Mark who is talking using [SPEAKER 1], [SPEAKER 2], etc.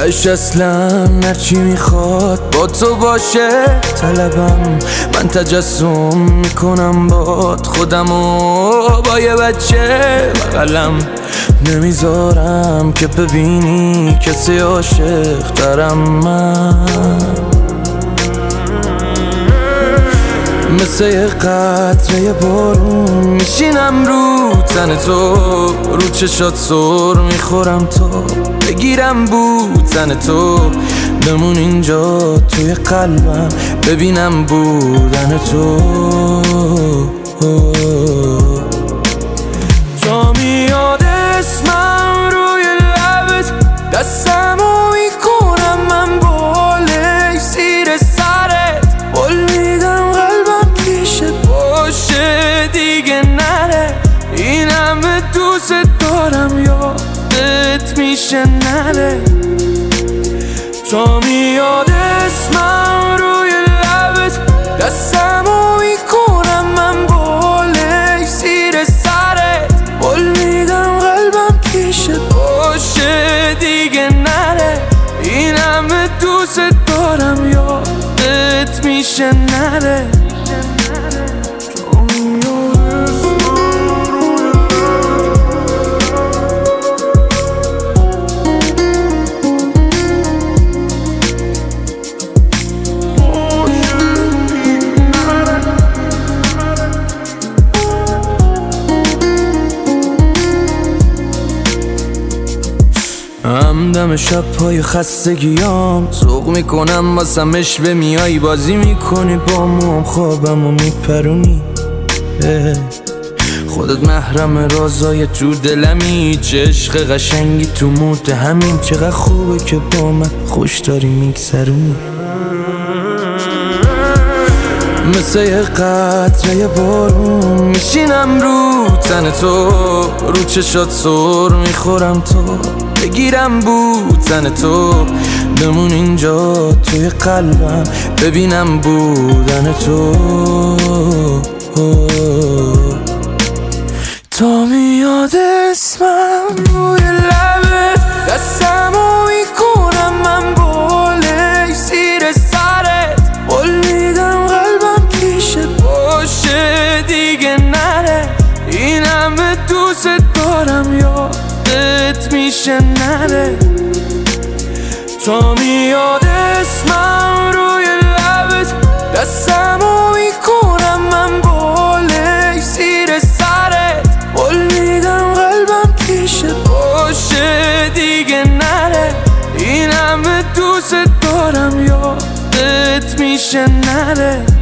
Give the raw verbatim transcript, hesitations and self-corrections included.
[SPEAKER 1] تش اصلا هرچی میخواد با تو باشه طلبم. من تجسم میکنم باد خودمو با یه بچه بغلم، نمیذارم که ببینی کسی عاشق دارم. من مثل یه قطره بارون میشینم رو تن تو، رو چشات سر میخورم تا بگیرم بودن تو، بمون اینجا توی قلبم ببینم بودن تو. تا میاد اسمم روی لبت دستمو میکنم من بالش زیر سرت، قول میدم قلبم پیشت باشه دیگه نره. این همه دوست دارم یادت میشه نره. تا میاد اسمم روی لبت دستمو میکنم من بالش زیر سرت، قول میدم قلبم پیشت باشه دیگه نره. این همه دوست دارم یادت میشه نره. همدم شب پای خستگیام سوق میکنم واسم اشوه میای بازی میکنی با موام خوابم و میپرونی. خودت محرم رازای تو دلمی، چه عشق قشنگی تو موت همین، چقدر خوبه که با من خوش داری میگذرونی. مثل یه قطره بارون میشینم رو تن تو، رو چشات سر میخورم تا بگیرم بودن تو، بمون اینجا توی قلبم ببینم بودن تو. تا میاد اسمم روی لبت دستمو میکنم من بالش زیر سرت، قول میدم قلبم پیشت باشه دیگه نره. این همه دوست دارم یادت میشه نره. تا میاد اسمم روی لبت دستمو میکنم من بالش زیر سرت، قول میدم قلبم پیشت باشه دیگه نره. این همه دوست دارم یادت میشه نره.